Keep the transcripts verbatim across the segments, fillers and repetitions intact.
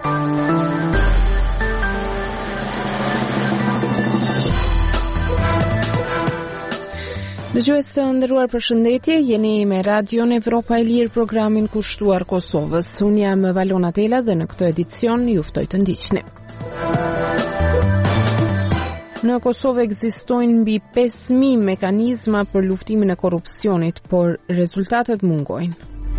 Dëgjues të nderuar, përshëndetje, jeni me Radion Evropa e Lirë, programin kushtuar Kosovës. Unë jam Valona Tela dhe në këtë edicion ju ftoj të ndiqni. Në Kosovë ekzistojnë mbi pesë mijë mekanizma për luftimin e korrupsionit, por rezultatet mungojnë.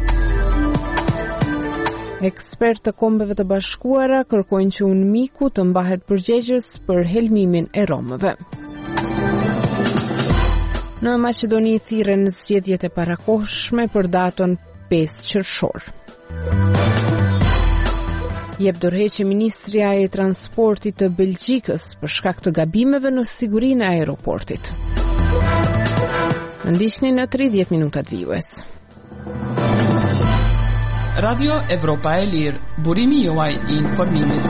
Ekspertë të Kombeve të Bashkuara kërkojnë që UNMIK-u të mbahet përgjegjës për helmimin e romëve. Në Maqedoni thirren zgjedhjet e parakohshme për datën pesë qershor. Jep dorëheqje Ministria e Transportit të Belgjikës për shkak të gabimeve në sigurinë e aeroportit. Ndiqni në tridhjetë minutat vijues. Radio Evropa e Lirë, burimi juaj i informimit.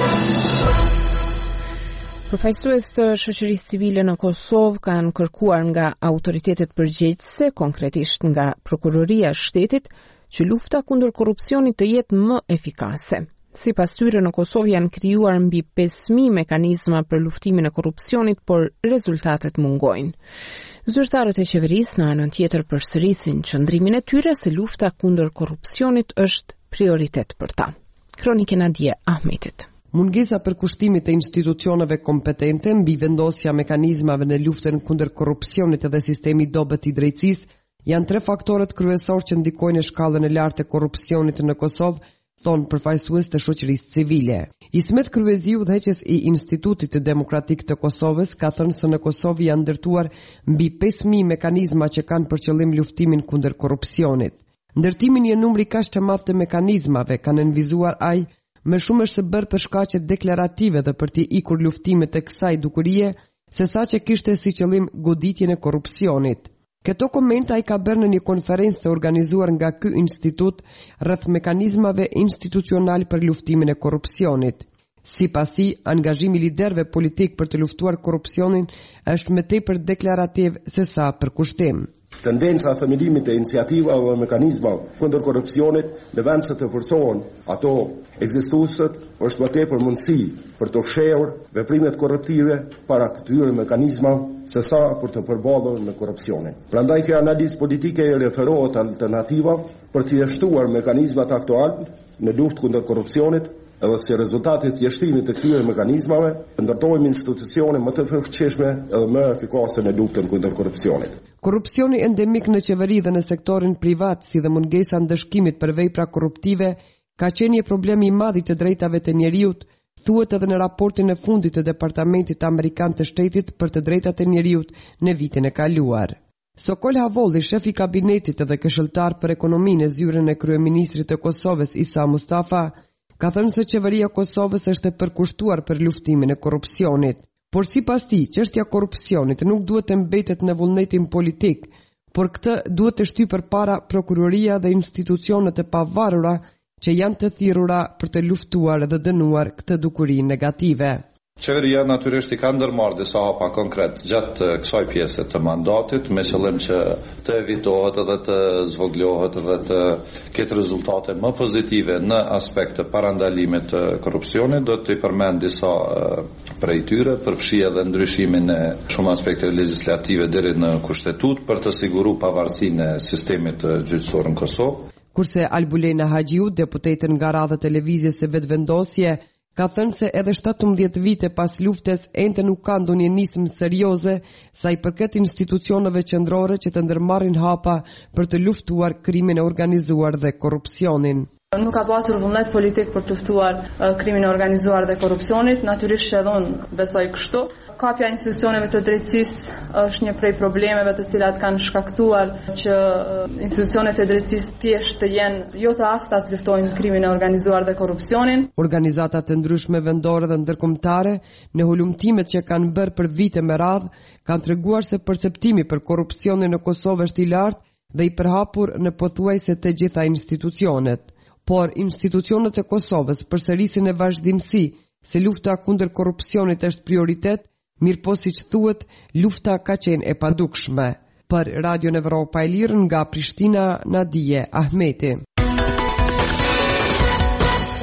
Përfaqësues të shoqërisë civile në Kosovë kanë kërkuar nga autoritetet përgjegjëse, konkretisht nga Prokuroria e Shtetit, që lufta kundër korrupsionit të jetë më efikase. Sipas tyre, në Kosovë janë krijuar mbi pesë mijë mekanizma për luftimin e korrupsionit, por rezultatet mungojnë. Zyrtarët e qeverisë në anën tjetër përsërisin qëndrimin e tyre se lufta kundër korrupsionit është prioritet për ta. Kronikën Adje Ahmetit. Mungesa për kushtimit të institucioneve kompetente mbi vendosja mekanizmave në luftën kundër korrupsionit dhe sistemi dobët i drejtësisë janë tre faktorët kryesor që ndikojnë në shkallën e lartë të korrupsionit në Kosovë, thonë përfaqësues të shoqërisë civile. Ismet Kryeziu, udhëheqës i Institutit Demokratik të Kosovës, ka thënë se në Kosovë janë ndërtuar mbi pesë mijë mekanizma që kanë për qëllim luftimin kundër korrupsionit. Ndërtimin i numrit kaq të madh të mekanizmave kanë nënvizuar ai më shumë është bërë për shkaqe deklarative dhe për t'i ikur luftimet e kësaj dukurie, se sa që kishte si qëllim goditjen e korrupsionit. Këto komenta i ka bërë në një konferencë të organizuar nga ky institut rreth mekanizmave institucional për luftimin e korrupsionit. Sipas tij, angazhimi i liderëve politik për të luftuar korrupsionin është më tepër deklarativ se sa për kushtim. Tendenca e themelimit të iniciativave dhe mekanizmave kundër korrupsionit në vend se të forcohen ato ekzistuese është më tepër mundësi për të fshehur veprimet korruptive para këtyre mekanizmave se sa për të përballur me korrupsionin. Prandaj kjo analizë politike referohet alternativa për të jashtuar mekanizmat aktuale në luftë kundër korrupsionit, edhe si rezultati i jashtimit të këtyre mekanizmave, ndërtojmë institucione më të fuqishme edhe më efikase në luftën kundër korrupsionit. Korrupsioni endemik në qeveri dhe në sektorin privat, si dhe mungesa ndëshkimit për vepra korruptive, ka qenë një problem i madh i të drejtave të njeriut, thuhet edhe në raportin e fundit të Departamentit Amerikan të Shtetit për të drejtat e njeriut në vitin e kaluar. Sokol Havolli, shef i kabinetit dhe këshilltar për ekonominë në zyrën e kryeministrit të Kosovës Isa Mustafa, ka thënë se qeveria e Kosovës është e përkushtuar për luftimin e korrupsionit. Por sipas tij, çështja e korrupsionit nuk duhet të mbetet në vullnetin politik, por këtë duhet të shtyjë përpara prokuroria dhe institucionet e pavarura që janë të thirrura për të luftuar dhe dënuar këtë dukuri negative. Qeveria natyrisht i ka ndërmarrë disa hapa konkret gjatë kësaj pjese të mandatit, me qëllim që të evitohet edhe të zvoglohet edhe të ketë rezultate më pozitive në aspekt të parandalimit të korrupsionit. Do të i përmend disa prej tyre, përfshi edhe ndryshimin e shumë aspekte legjislative deri në kushtetut për të siguruar pavarësinë e sistemit gjyqësor në Kosovë. Kurse Albulena Haxhiu, deputete nga radha televizjes së vetvendosje, ka thënë se edhe shtatëmbëdhjetë vite pas luftës ende nuk ka ndonjë nismë serioze sa i përket institucioneve qendrore që të ndërmarrin hapa për të luftuar krimin e organizuar dhe korrupsionin. Nuk ka pasur vullnet politik për të luftuar uh, krimin e organizuar dhe korrupsionit, natyrisht që edhe unë besoj kështu. Kapja e institucioneve të drejtësisë është një prej problemeve të cilat kanë shkaktuar që uh, institucionet e drejtësisë thjesht të jenë jo të afta të luftojnë krimin e organizuar dhe korrupsionin. Organizata të ndryshme vendore dhe ndërkombëtare në hulumtimet që kanë bërë për vite me radhë kanë treguar se perceptimi për korrupsionin në Kosovë është i lartë dhe i përhapur në pothuajse të gjitha institucionet. Por institucionet e Kosovës përsërisin e vazhdimsi se lufta kundër korrupsionit është prioritet, mirëpo siç thuhet, lufta ka qenë e padukshme. Për Radion Evropa e Lirë nga Prishtina, Nadije Ahmeti.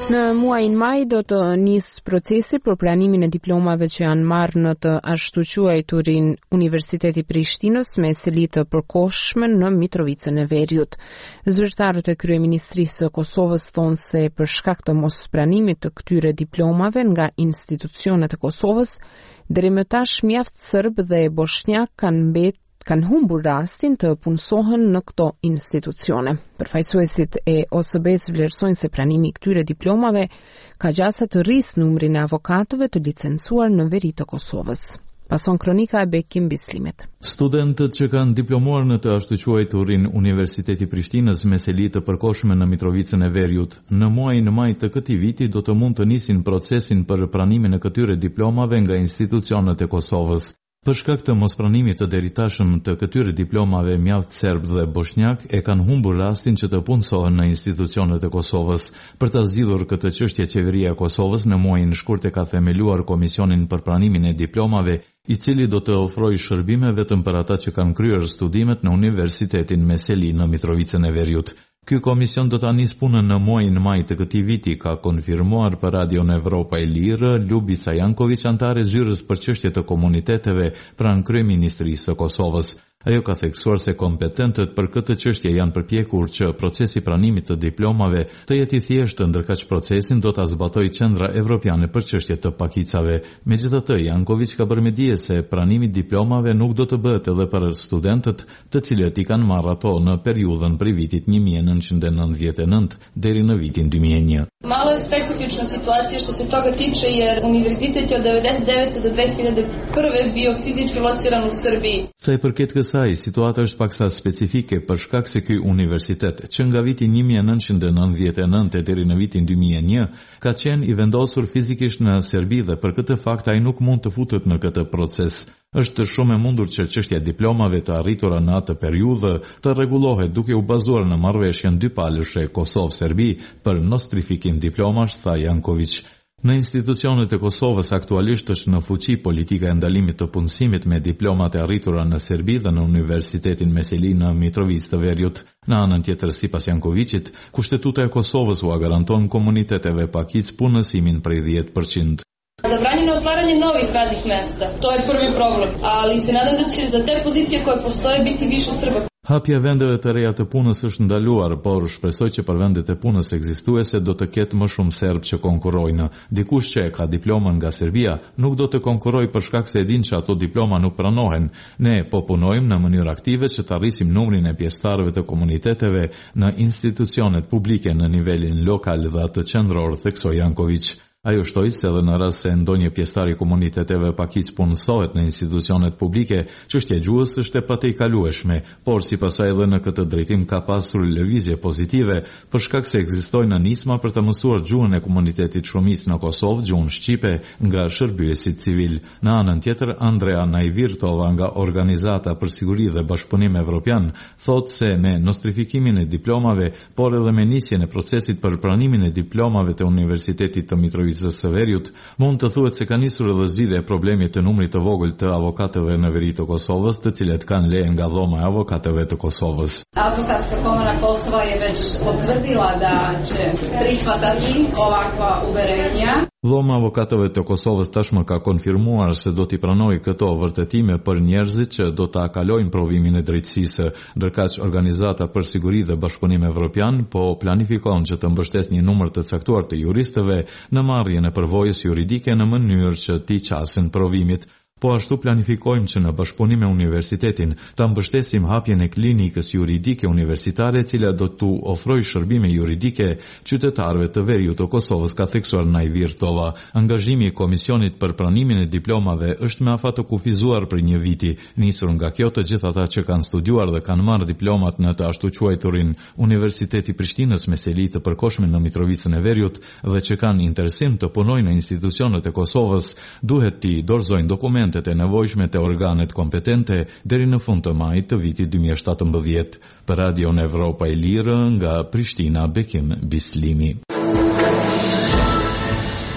Në muajin maj do të nisë procesi për pranimin e diplomave që janë marrë në të ashtu quajturin Universiteti Prishtinës me seli të përkohshme në Mitrovicën e Veriut. Zyrtarët e kryeministrisë së Kosovës thonë se për shkak të mos pranimit të këtyre diplomave nga institucionet e Kosovës, deri më tash mjaft serb dhe bosnjak kanë mbet kanë humbur rastin të punësohen në këto institucione. Përfaqësuesit e O S B-s vlerësojnë se pranimi i këtyre diplomave ka gjasa të rrisë numrin e avokatëve të licencuar në veri të Kosovës. Pason kronika e Bekim Bislimit. Studentët që kanë diplomuar në të ashtu quajturin Universiteti Prishtinës me seli të përkohshme në Mitrovicën e Veriut, në muajin maj të këtij viti do të mund të nisin procesin për pranimin e këtyre diplomave nga institucionet e Kosovës. Për shkak të mospranimit të deritashëm të këtyre diplomave, mjaft serb dhe bosnjak e kanë humbur rastin që të punësohen në institucionet e Kosovës. Për ta zgjidhur këtë çështje, qeveria e Kosovës në muajin shkurt e ka themeluar Komisionin për pranimin e diplomave, i cili do të ofrojë shërbime vetëm për ata që kanë kryer studimet në Universitetin me seli në Mitrovicën e Veriut. Ky komision do ta nisë punën në muajin maj të këtij viti, ka konfirmuar për Radio Evropa e Lirë Ljubica Janković, antare zyrës për çështje të komuniteteve pranë kryeministrisë së Kosovës. Ajo ka theksuar se kompetentët për këtë çështje janë përpjekur që procesi pranimit të diplomave të jetë i thjeshtë, ndërkaq procesin do ta zbatojë Qendra Evropiane për çështje të pakicave. Megjithatë, Janković ka bërë me dije se pranimi i diplomave nuk do të bëhet edhe për studentët të cilët i kanë marrë ato në periudhën prej vitit një mijë e nëntëqind e nëntëdhjetë e nëntë deri në vitin dy mijë e një. Malo je specifična situacija što se toga tiče jer univerzitet je od devedeset devete do dve hiljade prve bio fizički lociran u Srbiji. Sa i përket kësaj, situata është paksa specifike për shkak se ky universitet, që nga viti një mijë e nëntëqind e nëntëdhjetë e nëntë deri në vitin dy mijë e një, ka qenë i vendosur fizikisht në Serbi dhe për këtë fakt ai nuk mund të futet në këtë proces. Është shumë e mundur që çështja e diplomave të arritura në atë periudhë të rregullohet duke u bazuar në marrëveshjen dypalëshe Kosovë-Serbi për nostrifikim diplomash, tha Janković. Në institucionet e Kosovës aktualisht është në fuqi politika e ndalimit të punësimit me diplomat e arritura në Serbi dhe në Universitetin me seli në Mitrovicë të Veriut. Në anën tjetër, sipas Jankovićit, Kushtetuta e Kosovës u garanton komuniteteve pakic punësimin prej dhjetë përqind. Zabranjeno otvaranje novih radnih mesta. To je prvi problem, ali se nadam da će za te pozicije koje postoje biti više Srba. Hapja e vendeve të reja të punës është ndaluar, por shpresoj që për vendet e punës ekzistuese do të ketë më shumë serb që konkurrojnë. Dikush që e ka diplomën nga Serbia nuk do të konkurrojë për shkak se e din që ato diploma nuk pranohen. Ne po punojmë në mënyrë aktive që të arrisim numrin e pjesëtarëve të komuniteteve në institucionet publike në nivelin lokal dhe atë qendror, theksoi Janković. Ajo shtoi se edhe në rast se ndonjë pjesëtar i komuniteteve pakic punësohet në institucionet publike, çështja e gjuhës është e patejkalueshme, por sipas saj edhe në këtë drejtim ka pasur lëvizje pozitive për shkak se ekzistojnë nisma për të mësuar gjuhën e komunitetit shumicë në Kosovë, gjuhën shqipe, nga shërbyesit civil. Në anën tjetër, Andrea Najvirtova nga Organizata për Siguri dhe Bashkëpunim Evropian thotë se me nostrifikimin e diplomave, por edhe me nisjen e procesit për pranimin e diplomave të Universitetit të Mitrovicës së Veriut, mund të thuhet se ka nisur edhe zgjidhja e problemit të numrit të vogël të avokatëve në veri të Kosovës, të cilët kanë leje nga dhoma e avokatëve të Kosovës. Advokatska komora Kosova je već potvrdila da će prihvatati ovakva uverenja. Dhoma avokatëve të Kosovës tashmë ka konfirmuar se do t'i pranojë këto vërtetime për njerëzit që do ta kalojnë provimin e drejtësisë, ndërkaq Organizata për Siguri dhe Bashkëpunim Evropian po planifikon që të mbështesë një numër të caktuar të juristëve në marrjen e përvojës juridike në mënyrë që t'i qasin provimit. Po ashtu planifikojmë që në bashkëpunim me universitetin ta mbështesim hapjen e klinikës juridike universitare, e cila do t'u ofrojë shërbime juridike qytetarëve të Veriut të Kosovës, ka theksuar Najvirtova. Angazhimi i Komisionit për pranimin e diplomave është me afat të kufizuar për një viti, nisur nga kjo të gjithë ata që kanë studiuar dhe kanë marrë diplomat në të ashtu quajturin Universiteti Prishtinës me seli të përkohshme në Mitrovicën e Veriut dhe që kanë interesim të punojnë në institucionet e Kosovës, duhet t'i dorëzojnë dokumente e nevojshme të organet kompetente deri në fund të majit të vitit dy mijë e shtatëmbëdhjetë. Për Radio Evropa e Lirë, nga Prishtina, Bekim Bislimi.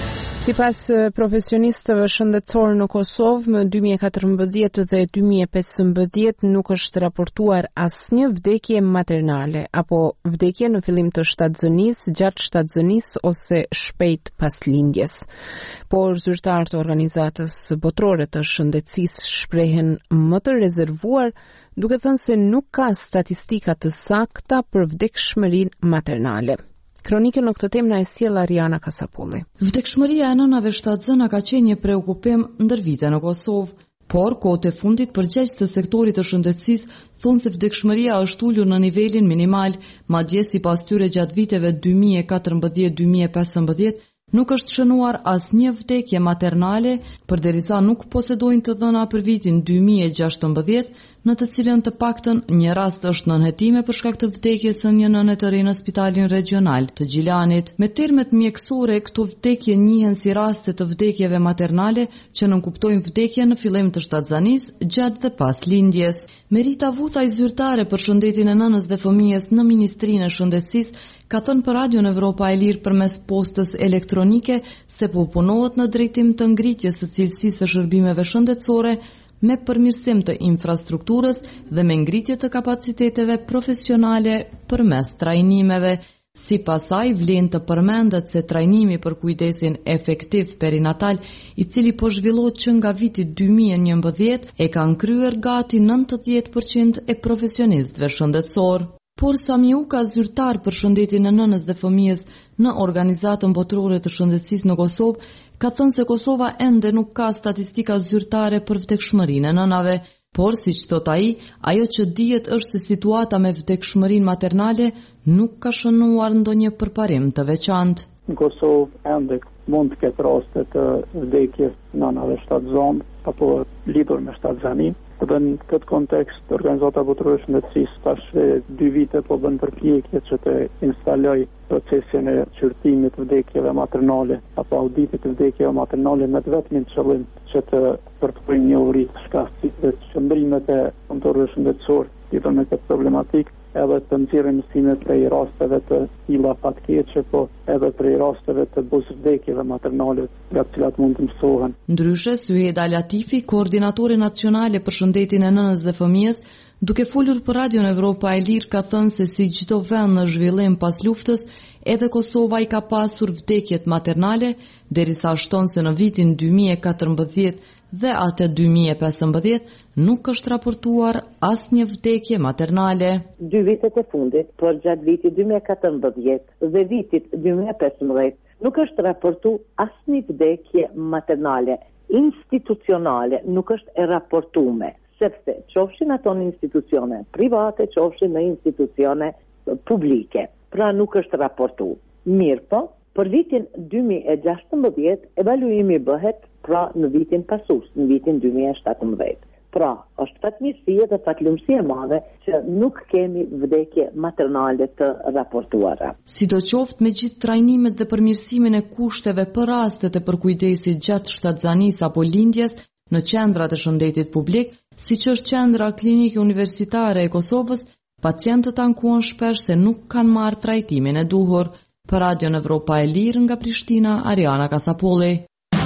Sipas profesionistëve shëndetësor në Kosovë, më dy mijë e katërmbëdhjetë dhe dy mijë e pesëmbëdhjetë nuk është raportuar asnjë vdekje maternale apo vdekje në fillim të shtatzënisë, gjatë shtatzënisë ose shpejt pas lindjes. Por zyrtarët e organizatës botërore të shëndetësisë shprehen më të rezervuar, duke thënë se nuk ka statistika të sakta për vdekshmërinë maternale. Kronikën në këtë temë na e sjell Ariana Kasapulli. Vdekshmëria e nënave shtatzëna ka qenë një preokupim ndër vite në Kosovë, por kohët e fundit përgjegjësit të sektorit të shëndetësisë thonë se vdekshmëria është ulur në nivelin minimal, madje sipas tyre gjatë viteve dy mijë e katërmbëdhjetë dy mijë e pesëmbëdhjetë nuk është shënuar asnjë vdekje maternale, përderisa nuk posedojnë të dhëna për vitin dy mijë e gjashtëmbëdhjetë, në të cilën të paktën një rast është nënhetime për shkak të vdekjes së një nëne të re në Spitalin Regional të Gjilanit. Me termet mjekësore, këto vdekje njihen si raste të vdekjeve maternale që nënkuptojnë vdekje në fillim të shtatzanisë, gjatë dhe pas lindjes. Merita Vutaj, zyrtare për shëndetin e nënës dhe fëmijës në Ministrinë e Shëndetësisë, ka thënë për Radion Evropa e Lirë përmes postës elektronike se po punohet në drejtim të ngritjes së cilësisë së shërbimeve shëndetësore me përmirësim të infrastrukturës dhe me ngritje të kapaciteteve profesionale përmes trajnimeve. Sipas saj, vlen të përmendet se trajnimi për kujdesin efektiv perinatal, i cili po zhvillohet që nga viti dy mijë e njëmbëdhjetë, e kanë kryer gati nëntëdhjetë përqind e profesionistëve shëndetësor. Por Samiuka, zyrtar për shëndetin e nënës dhe fëmijës në Organizatën Botërore të Shëndetësisë në Kosovë, ka thënë se Kosova ende nuk ka statistika zyrtare për vdekshmërinë e nënave, por siç thot ai, ajo që dihet është se situata me vdekshmërinë maternale nuk ka shënuar ndonjë përparim të veçantë. Në Kosovë ende mund të ketë raste të vdekjes nënave shtatzënd apo lidhur me shtatzanin. Dhe në këtë kontekst, Organizata Botërore e Shëndetësisë tash dy vite po bën përpjekje që të instaloj procesin e qyrtimit të vdekjeve maternale apo auditit të vdekjeve maternale me vetëm qëllim që të përfundojnë njohuri të shkaqësit dhe qëndrimet e kontorëve shëndetësor lidhur me këtë problematikë, edhe të nxjerrin mësime prej rasteve të tilla fatkeqe, po edhe prej rasteve të buzëvdekjeve maternale, nga të cilat mund të mësohen. Ndryshe, Syeda Latifi, koordinatore nacionale për shëndetin e nënës dhe fëmijës, duke folur për Radion Evropa e Lirë, ka thënë se si çdo vend në zhvillim pas luftës, edhe Kosova i ka pasur vdekjet maternale, derisa shton se në vitin dy mijë e katërmbëdhjetë dhe atë dy mijë e pesëmbëdhjetë nuk është raportuar asnjë vdekje maternale. Dy vitet e fundit, por gjatë vitit dy mijë e katërmbëdhjetë dhe vitit dy mijë e pesëmbëdhjetë, nuk është raportuar asnjë vdekje maternale institucionale, nuk është e raportuar, sepse qofshin ato në institucione private, qofshin në institucione publike. Pra nuk është raportuar. Mirë po, për vitin dy mijë e gjashtëmbëdhjetë, evaluimi bëhet pra në vitin pasus, në vitin dy mijë e shtatëmbëdhjetë. Pra, është fatmirësi dhe fatlumësi e madhe që nuk kemi vdekje maternale të raportuara. Sidoqoftë, me gjithë trajnimet dhe përmirësimin e kushteve për rastet e përkujdesit gjatë shtatzanisë apo lindjes në qendrat e shëndetit publik, siç është qendra klinike universitare e Kosovës, pacientët ankuan shpesh se nuk kanë marrë trajtimin e duhur. Për Radion Evropa e Lirë nga Prishtina, Ariana Kasapolli.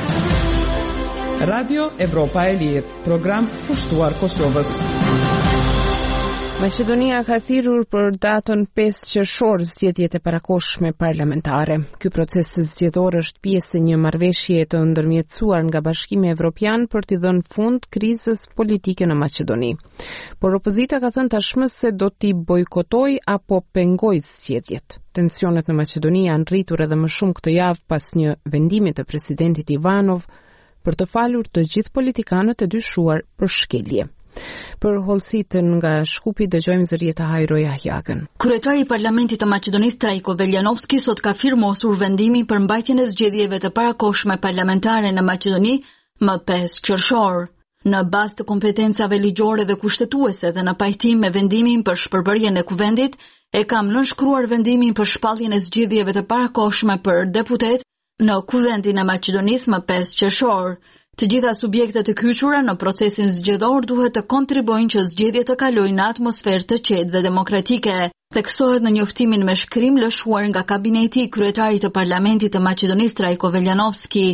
Radio Evropa e Lirë, program kushtuar Kosovës. Maqedonia ka thirrur për datën pesë qershor zgjedhjet e parakohshme parlamentare. Ky proces zgjedhor është pjesë e një marrëveshje të ndërmjetësuar nga Bashkimi Evropian për t'i dhënë fund krizës politike në Maqedoni. Por opozita ka thënë tashmë se do t'i bojkotojë apo pengojë zgjedhjet. Tensionet në Maqedoni janë rritur edhe më shumë këtë javë pas një vendimi të presidentit Ivanov për të falur të gjithë politikanët e dyshuar për shkelje. Për hollësitën nga Shkupi dëgjojmë zërieta Hajro Jahjagën. Kryetari i Parlamentit të Maqedonisë Trajko Veljanovski sot ka firmosur vendimin për mbajtjen e zgjedhjeve të parakohshme parlamentare në Maqedoni më pesë qershor. Në bazë të kompetencave ligjore dhe kushtetuese dhe në pajtim me vendimin për shpërbërjen e kuvendit, e kam nënshkruar vendimin për shpalljen e zgjedhjeve të parakohshme për deputet në kuvendin e Maqedonisë më pesë qershor. Të gjitha subjektet të kyçura në procesin zgjedhor duhet të kontribuojnë që zgjedhjet të kalojnë në atmosferë të qetë dhe demokratike. Theksohet në njoftimin me shkrim lëshuar nga kabineti i kryetarit të Parlamentit të Maqedonisë Trajko Veljanovski.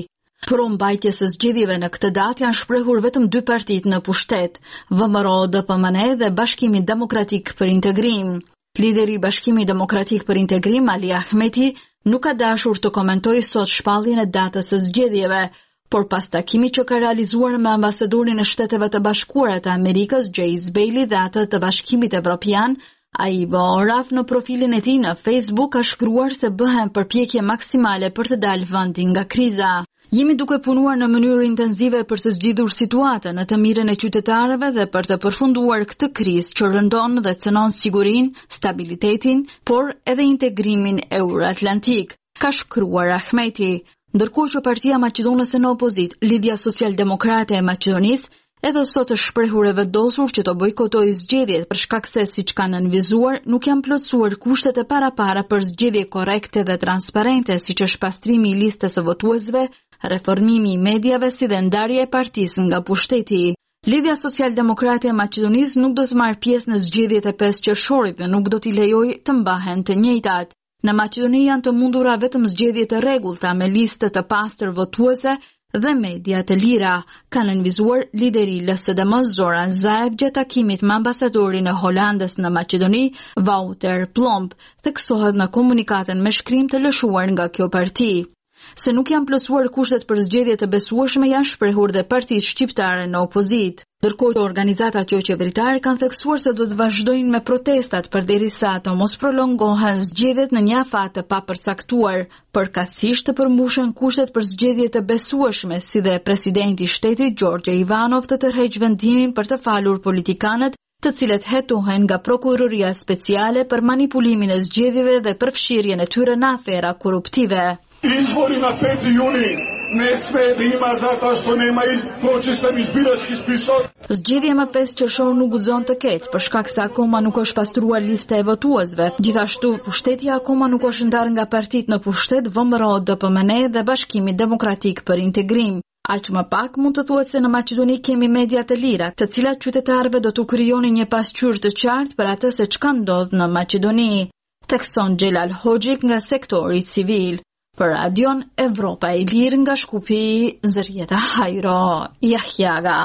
Pro mbajtjes së zgjedhjeve në këtë datë janë shprehur vetëm dy partitë në pushtet, V M R O D P M N dhe Bashkimi Demokratik për Integrim. Lideri i Bashkimit Demokratik për Integrim, Ali Ahmeti, nuk ka dashur të komentojë sot shpalljen e datës së zgjedhjeve, por pas takimit që ka realizuar me ambasadorin e Shteteve të Bashkuara të Amerikës, James Bailey dhe atë të Bashkimit Evropian, ai voraf në profilin e tij në Facebook ka shkruar se bëhen përpjekje maksimale për të dalë vendi nga kriza. Jemi duke punuar në mënyrë intensive për të zgjidhur situatën në të mirën e qytetarëve dhe për të përfunduar këtë krizë që rëndon dhe cënon sigurinë, stabilitetin, por edhe integrimin euro-atlantik, ka shkruar Ahmeti. Ndërkohë që Partia Maqedonese në opozit, Lidhja Social-Demokrate e Maqedonisë, edhe sot është shprehur e vendosur që të bojkotojë zgjedhjet për shkak se, siç kanë nënvizuar, nuk janë plotësuar kushtet e parapara për zgjedhje korrekte dhe transparente, siç është pastrimi i listës së votuesve, reformimi i mediave si dhe ndarja e partisë nga pushteti. Lidhja Social-Demokrate e Maqedonisë nuk do të marrë pjesë në zgjedhjet e pesë qershorit dhe nuk do t'i lejojë të mbahen të njëjtat. Në Maqedoni janë të mundura vetëm zgjedhje të rregullta me listë të pastër votuese dhe media të lira, ka nënvizuar lideri i L S D M Zoran Zaev gjatë takimit me ambasadorin e Holandës në Maqedoni, Wouter Plomb, theksohet në komunikatën me shkrim të lëshuar nga kjo parti. Se nuk janë plotësuar kushtet për zgjedhje të besueshme janë shprehur dhe partitë shqiptare në opozit. Ndërkohë organizatat jo qeveritare kanë theksuar se do të vazhdojnë me protestat përderisa të mos prolongohen zgjedhjet në një afat të papërcaktuar, përkatësisht të përmbushen kushtet për zgjedhje të besueshme, si dhe presidenti i shtetit Gjorgje Ivanov të tërheqë vendimin për të falur politikanët të cilët hetohen nga prokuroria speciale për manipulimin e zgjedhjeve dhe përfshirjen e tyre në afera korruptive. Izbori na peti juni ne sme da ima zato što nema proces izbiračkih spisova. Zgjedhja më pesë qershor nuk guxon të ketë për shkak se akoma nuk është pastruar lista e votuesve. Gjithashtu, pushteti akoma nuk është ndarë nga partitë në pushtet V M R O D P M N dhe Bashkimi Demokratik për Integrim. Aq më pak mund të thuhet se në Maqedoni kemi media të lira, të cilat qytetarëve do t'u krijonin një pasqyrë të qartë për atë se çka ndodh në Maqedoni, thekson Xhelal Hoxhik nga sektori civil. Për Radion Evropa e Lirë nga Shkupi, Zërjeta Hajro, Jahjaga.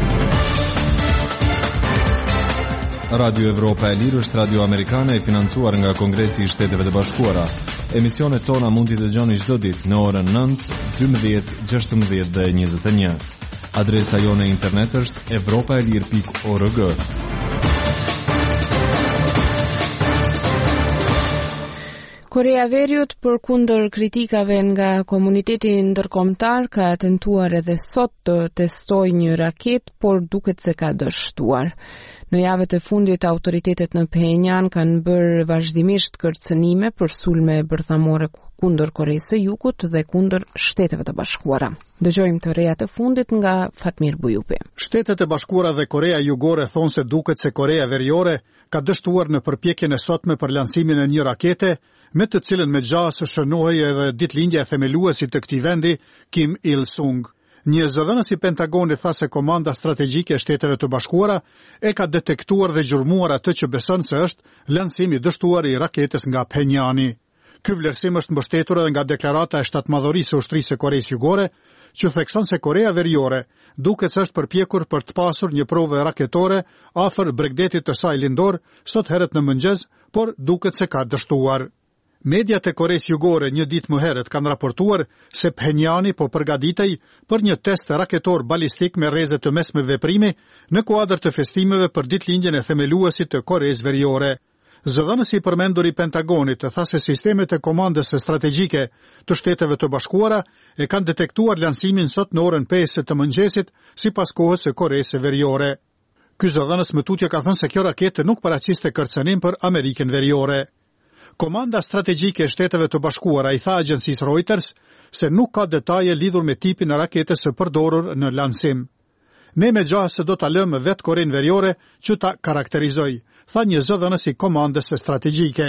Radio Evropa e Lirë është radio amerikane e financuar nga Kongresi i Shteteve të Bashkuara. Emisionet tona mund t'i dëgjoni çdo ditë në orën nëntë, dymbëdhjetë, gjashtëmbëdhjetë dhe njëzet e një. Adresa jone internet është evropaelir pikë org. Korea Veriut, përkundër kritikave nga komuniteti ndërkombëtar, ka tentuar edhe sot të testojë një raketë, por duket se ka dështuar. Në javët e fundit, autoritetet në Pyongyang kanë bërë vazhdimisht kërcënime për sulme bërthamore kundër Koreasë së Jugut dhe kundër Shteteve të Bashkuara. Dëgjojmë të rejat e fundit nga Fatmir Bujupi. Shtetet e Bashkuara dhe Korea Jugore thonë se duket se Korea Veriore ka dështuar në përpjekjen e sotme për lansimin e një rakete, me të cilën me gjasë shënohej edhe ditëlindja e themeluesit të këtij vendi, Kim Il-sung. Një zëdhënës i Pentagonit tha se komanda strategjike e Shteteve të Bashkuara e ka detektuar dhe gjurmuar atë që beson se është lansimi dështuar i raketës nga Pyongyang. Ky vlerësim është mbështetur edhe nga deklarata e shtatmadhërisë së ushtrisë së Koreasë Jugore, që thekson se Korea Veriore duket se është përpjekur për të pasur një provë raketore afër Bregdetit të saj lindor sot herët në mëngjes, por duket se ka dështuar. Mediat e Koreasë Jugore një ditë më herët kanë raportuar se Pyongyang po përgatitej për një test raketor balistik me rreze të mesme veprimi në kuadër të festimeve për ditëlindjen e themeluesit të Koreasë Veriore. Zëdhënësi i përmendur i Pentagonit tha se sistemet e komandës strategjike të Shteteve të Bashkuara e kanë detektuar lansimin sot në orën pesë të mëngjesit sipas kohës së Koreasë Veriore. Ky zëdhënës më tutje ka thënë se kjo raketë nuk paraqiste kërcënim për Amerikën Veriore. Komanda strategjike e Shteteve të Bashkuara i tha agjencisë Reuters se nuk ka detaje lidhur me tipin e raketës së përdorur në lansim. Ne me gjasë do ta lëmë vetë Korenë Veriore që ta karakterizoj, tha një zëdhënës i komandës strategjike.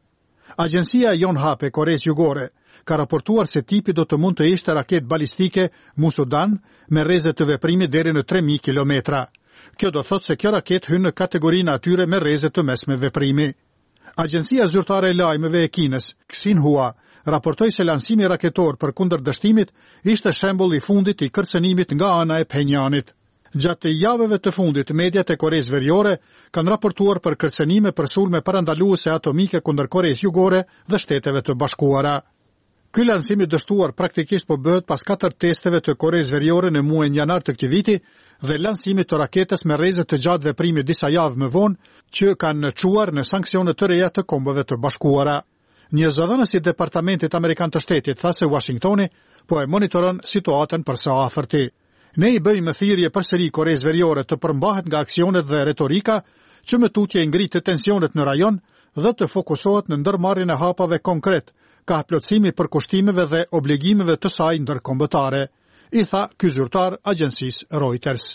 Agjencia Yonhap e Koreasë Jugore ka raportuar se tipi do të mund të ishte raketë balistike Musudan me rreze të veprimit deri në tre mijë kilometra. Kjo do thotë se kjo raketë hyn në kategorinë atyre me rreze të mesme veprimi. Agjencia zyrtare e lajmeve e Kinës, Xinhua, raportoi se lansimi raketor për kundër dështimit ishte shembull i fundit i kërcënimit nga ana e Phenjanit. Gjatë javëve të fundit, mediat e Koresë Veriore kanë raportuar për kërcënime për sulme parandaluese atomike kundër Koresë Jugore dhe Shteteve të Bashkuara. Ky lansim i dështuar praktikisht po bëhet pas katër testeve të Koresë Veriore në muajin janar të këtij viti dhe lansimit të raketës me rrezë të gjatë veprimi disa javë më vonë, që kanë çuar në sanksione të reja të Kombeve të Bashkuara. Një zëdhënës i Departamentit Amerikan të Shtetit tha se Washingtoni po e monitoron situatën për së afërti. Ne i bëjmë thirrje përsëri Koresë Veriore të përmbahet nga aksionet dhe retorika që më tutje ngritë tensionet në rajon dhe të fokusohet në ndërmarrjen e hapave konkret, ka plotësimi për kushtimeve dhe obligimeve të saj ndërkombëtare, i tha ky zyrtar agjencisë Reuters.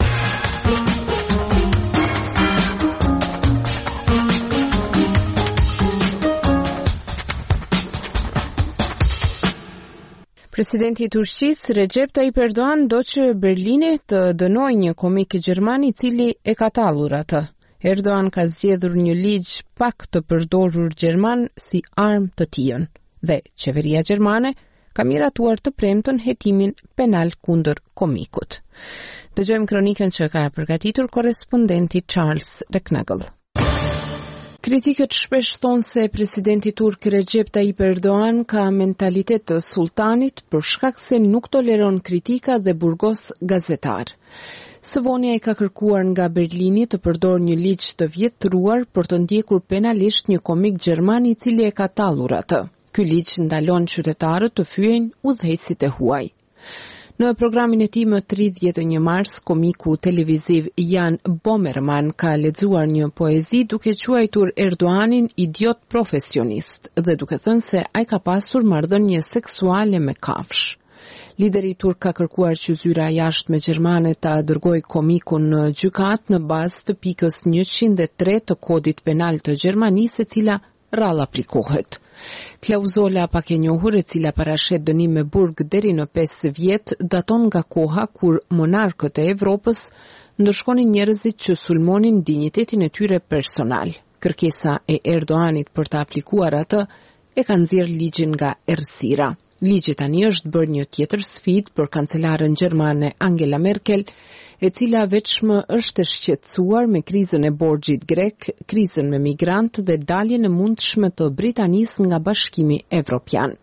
Presidenti i Turqisë Recep Tayyip Erdogan do që Berlini të dënojë një komik gjerman i cili e ka tallur atë. Erdogan ka zgjedhur një ligj pak të përdorur gjerman si armë të tijën dhe qeveria gjermane ka miratuar të premtën hetimin penal kundër komikut. Dëgjojmë kronikën që ka përgatitur korrespondenti Charles Reknagel. Kritikët shpesh thonë se presidenti turk Recep Tayyip Erdogan ka mentalitet të sultanit për shkak se nuk toleron kritika dhe burgos gazetar. Së vonja i ka kërkuar nga Berlini të përdor një ligj të vjetruar për të ndjekur penalisht një komik gjerman i cili e ka tallur atë. Ky ligj ndalon qytetarët të fyejnë udhëheqësit e huaj. Në programin e tij më tridhjetë e një mars, komiku televiziv Jan Bomerman ka lexuar një poezi duke quajtur Erdoganin idiot profesionist dhe duke thënë se ai ka pasur marrëdhënie seksuale me kafsh. Lideri turk ka kërkuar që zyra jashtme gjermane ta dërgojë komikun në gjykat në bazë të pikës njëqind e tre të kodit penal të Gjermanisë, e cila rrallë aplikohet. Klauzola pak e njohur, e cila parashet dënim me burg deri në pesë vjet, daton nga koha kur monarkët e Evropës ndëshkonin njerëzit që sulmonin dinjitetin e tyre personal. Kërkesa e Erdoganit për të aplikuar atë e ka nxjerrë ligjin nga errësira. Ligji tani është bërë një tjetër sfidë për kancelaren gjermane Angela Merkel, e cila veçmë është e shqetësuar me krizën e borxhit grek, krizën me migrantë dhe daljen e mundshme të Britanisë nga Bashkimi Evropian.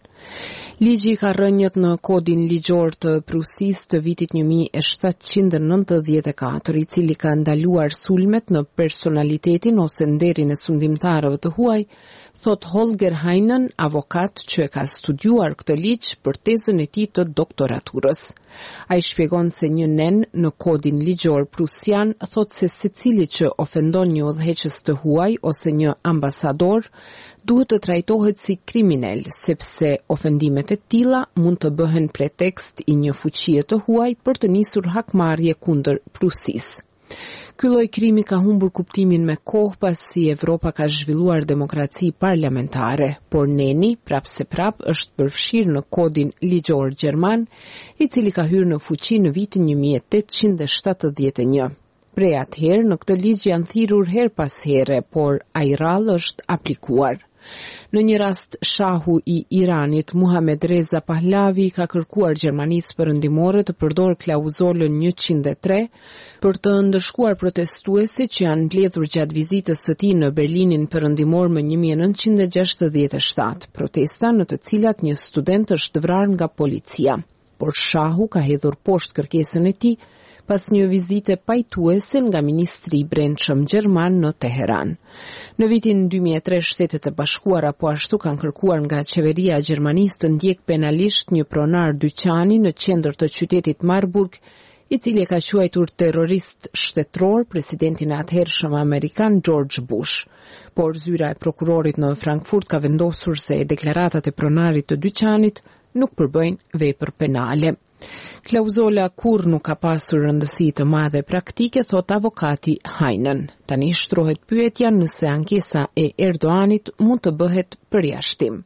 Ligji ka rënjët në kodin ligjor të Prusisë të vitit një mijë e shtatëqind e nëntëdhjetë e katër, i cili ka ndaluar sulmet në personalitetin ose nderin e sundimtarëve të huaj, thot Holger Heinen, avokat që ka studiuar këtë ligj për tezën e tij të doktoraturës. Ai shpjegon se një nen në kodin ligjor prusian thot se secili që ofendon një udhëheqës të huaj ose një ambasador duhet të trajtohet si kriminal, sepse ofendimet e tilla mund të bëhen pretekst i një fuqie të huaj për të nisur hakmarrje kundër Prusisë. Ky lloj krimi ka humbur kuptimin me kohë pasi Evropa ka zhvilluar demokraci parlamentare, por neni, prap se prap, është përfshirë në kodin ligjor gjerman, i cili ka hyrë në fuqi në vitin një mijë e tetëqind e shtatëdhjetë e një. Prej atëherë, në këtë ligj janë thirrur her pas here, por ai rrallë është aplikuar. Në një rast, shahu i Iranit, Muhammad Reza Pahlavi, ka kërkuar Gjermanisë perëndimore të përdorë klauzolën njëqind e tre për të ndëshkuar protestuesit që janë mbledhur gjatë vizitës së tij në Berlinin perëndimor më një mijë e nëntëqind e gjashtëdhjetë e shtatë, protesta në të cilat një student është vrarë nga policia. Por shahu ka hedhur poshtë kërkesën e tij pas një vizite pajtuese nga ministri i brendshëm gjerman në Teheran. Në vitin dy mijë e tre, Shtetet e Bashkuara po ashtu kanë kërkuar nga qeveria e Gjermanisë të ndjek penalisht një pronar dyqani në qendër të qytetit Marburg, i cili e ka quajtur terrorist shtetëror presidentin e atëhershëm amerikan George Bush. Por zyra e prokurorit në Frankfurt ka vendosur se deklaratat e pronarit të dyqanit nuk përbëjnë vepër penale. Klauzola kur nuk ka pasur rëndësi të madhe praktike, thot avokati Heinen. Tani shtrohet pyetja nëse ankesa e Erdoganit mund të bëhet përjashtim.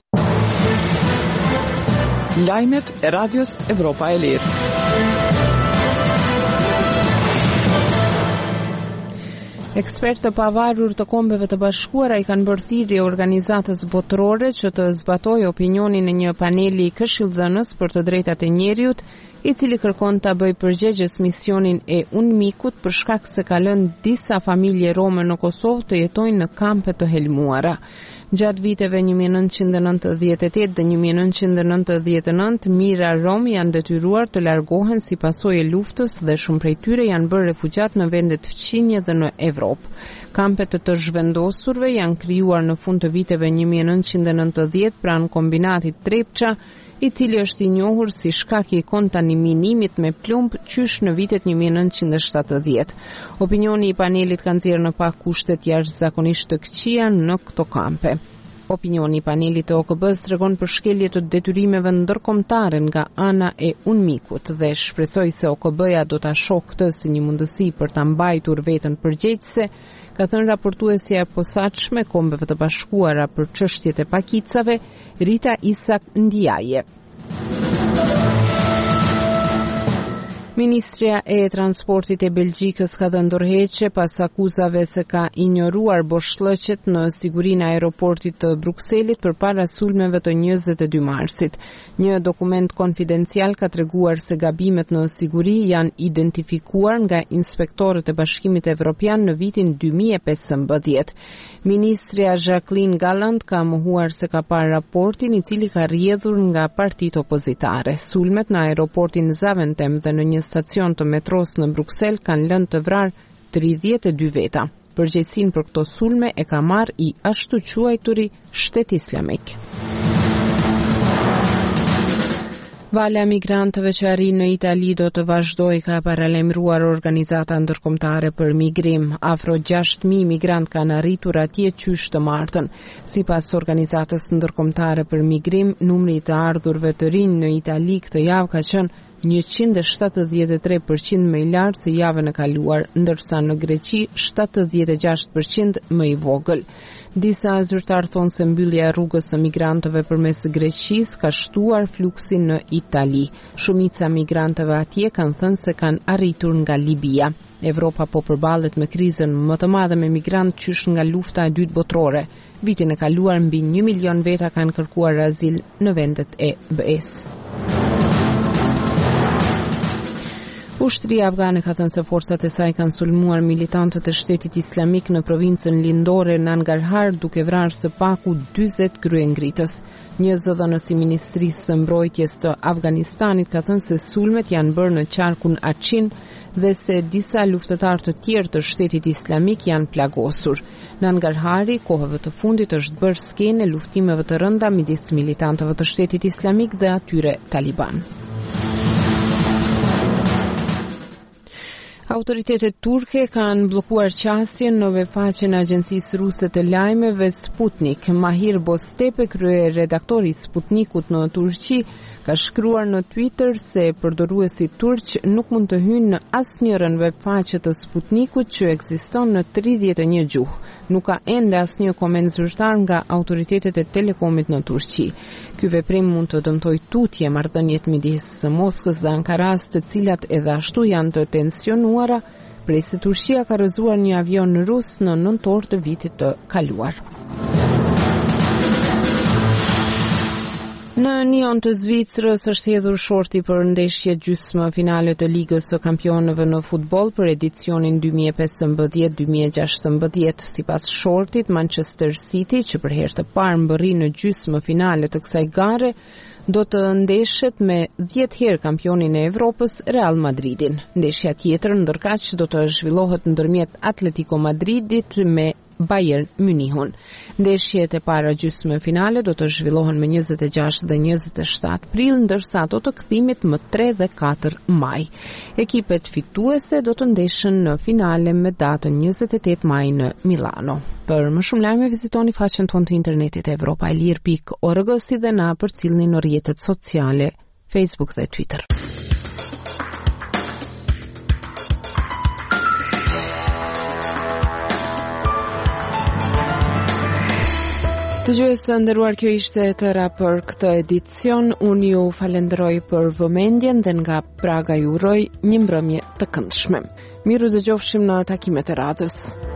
Lajmet e Radios Evropa e Lirë. Ekspertë të pavarur të Kombeve të Bashkuara i kanë bërë thirrje organizatës botërore që të zbatojë opinionin e një paneli këshillëdhënës për të drejtat e njeriut, i cili kërkon ta bëjë përgjegjës misionin e UNMIK-ut për shkak se ka lënë disa familje rome në Kosovë të jetojnë në kampe të helmuara. Gjatë viteve një mijë e nëntëqind e nëntëdhjetë e tetë dhe një mijë e nëntëqind e nëntëdhjetë e nëntë, mijëra rom janë detyruar të largohen si pasojë e luftës dhe shumë prej tyre janë bërë refugjat në vende të fqinje dhe në Evropë. Kampet të të zhvendosurve janë krijuar në fund të viteve një mijë e nëntëqind e nëntëdhjetë pranë kombinatit Trepça, i cili është i njohur si shkaki i kontaminimit me plumb qysh në vitet një mijë e nëntëqind e shtatëdhjetë. Opinioni i panelit ka nxjerrë në pak kushtet jashtëzakonisht të këqija në këto kampe. Opinioni i panelit të O K B-s tregon për shkelje të detyrimeve ndërkombëtare nga ana e UNMIK-ut dhe shpresoi se O K B-ja do ta shohë këtë si një mundësi për ta mbajtur veten përgjegjëse, ka thënë raportuesja e posaçme Kombeve të Bashkuara për çështjet e pakicave, Rita Isak Ndiaye. Ministria e Transportit e Belgjikës ka dhënë dorëheqje pas akuzave se ka injoruar boshllëqet në sigurinë e aeroportit të Brukselit përpara sulmeve të njëzet e dy marsit. Një dokument konfidencial ka treguar se gabimet në siguri janë identifikuar nga inspektorët e Bashkimit Evropian në vitin dy mijë e pesëmbëdhjetë. Ministria Jacqueline Galland ka mohuar se ka parë raportin i cili ka rrjedhur nga partitë opozitare. Sulmet në aeroportin Zaventem dhe në një stacion të metros në Bruksel kanë lënë të vrarë tridhjetë e dy veta. Përgjegjësinë për këto sulme e ka marrë i ashtu quajturi Shteti Islamik. Vala migrantëve që arrin në Itali do të vazhdojë, ka paralajmëruar organizata ndërkombëtare për migrim. Afro gjashtë mijë migrant kanë arritur atje qysh të martën. Sipas organizatës ndërkombëtare për migrim, numri i të ardhurëve të rinj në Itali këtë javë ka qenë njëqind e shtatëdhjetë e tre përqind më i lartë se javën e kaluar, ndërsa në Greqi shtatëdhjetë e gjashtë përqind më i vogël. Disa zyrtar thonë se mbyllja e rrugës së migrantëve përmes Greqisë ka shtuar fluksin në Itali. Shumica migrantëve atje kanë thënë se kanë arritur nga Libia. Evropa po përballet me krizën më të madhe me migrantë qysh nga lufta e dytë botërore. Vitin e kaluar mbi një milion veta kanë kërkuar azil në vendet e B E-s. Ushtria afgane ka thënë se forcat e saj kanë sulmuar militantët e Shtetit Islamik në provincën lindore Nangarhar, duke vrarë së paku dyzet kryengritës. Një zëdhënës i Ministrisë së Mbrojtjes të Afganistanit ka thënë se sulmet janë bërë në qarkun Achin dhe se disa luftëtar të tjerë të Shtetit Islamik janë plagosur. Nangarhari kohëve të fundit është bërë skenë luftimeve të rënda midis militantëve të Shtetit Islamik dhe atyre Taliban. Autoritetet turke kanë bllokuar qasjen në webfaqen e agjencisë ruse të lajmeve Sputnik. Mahir Bostepe, kryeredaktori i Sputnikut në Turqi, ka shkruar në Twitter se përdoruesit turq nuk mund të hyjnë në asnjërin webfaqe të Sputnikut që ekziston në tridhjetë e një gjuhë. Nuk ka ende asnjë koment zyrtar nga autoritetet e telekomit në Turqi. Ky veprim mund të dëmtojë tutje marrëdhëniet midis Moskës dhe Ankaras, të cilat edhe ashtu janë të tensionuara, prej se Turqia ka rrëzuar një avion rus në nëntor të vitit të kaluar. Në Nyon të Zvicrës është hedhur shorti për ndeshjet gjysmë finale të Ligës së Kampionëve në futboll për edicionin dy mijë e pesëmbëdhjetë dy mijë e gjashtëmbëdhjetë. Sipas shortit, Manchester City, që për herë të parë mbërri në gjysmë finale të kësaj gare, do të ndeshet me dhjetë herë kampionin e Evropës, Real Madridin. Ndeshja tjetër ndërkaq do të zhvillohet ndërmjet Atletico Madridit me Bayern Munichun. Ndeshjet e para gjysmë finale do të zhvillohen më njëzet e gjashtë dhe njëzet e shtatë prill, ndërsa ato të kthimit më tre dhe katër maj. Ekipet fituese do të ndeshen në finale me datën njëzet e tetë maj në Milano. Për më shumë lajme vizitoni faqen tonë të internetit evropa e lirë pikë org, si dhe na përcjellni në rrjetet sociale Facebook dhe Twitter. Dëgjues të nderuar, kjo ishte e tëra për këtë edicion. Unë ju falenderoj për vëmendjen dhe nga Praga ju uroj një mbrëmje të këndshme. Miru dëgjofshim në takimet e radhës.